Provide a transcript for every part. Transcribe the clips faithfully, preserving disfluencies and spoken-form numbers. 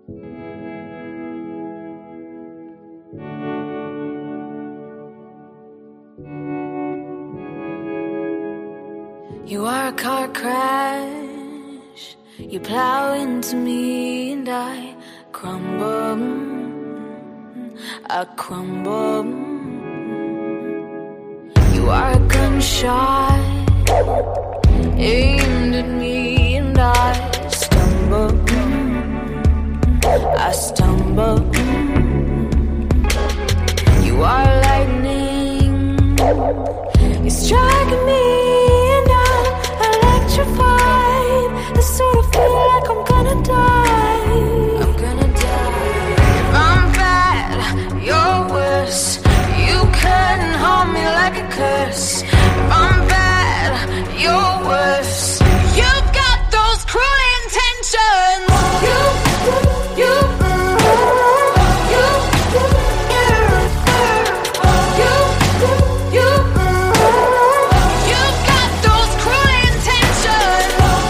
You are a car crash. You plow into me and I crumble. I crumble. You are a gunshot aimed at me and I stumble. I stumble. You are lightning. You're striking me. I sort of feel like I'm gonna die. I'm gonna die. If I'm bad, you're worse. You couldn't harm me like a curse. If I'm bad, you're worse. You've got those cruel intentions. You, you, you, you, you, you. You've got those cruel intentions.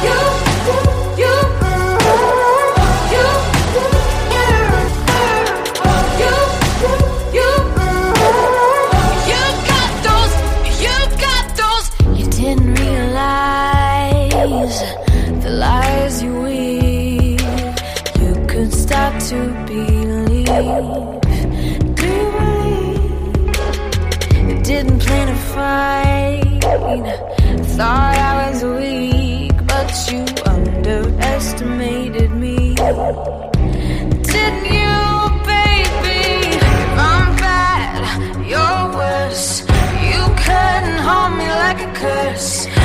The lies you weave, you could start to believe. Do you believe you didn't plan a fight? Thought I was weak, but you underestimated me. Didn't you, baby? If I'm bad, you're worse. You couldn't harm me like a curse.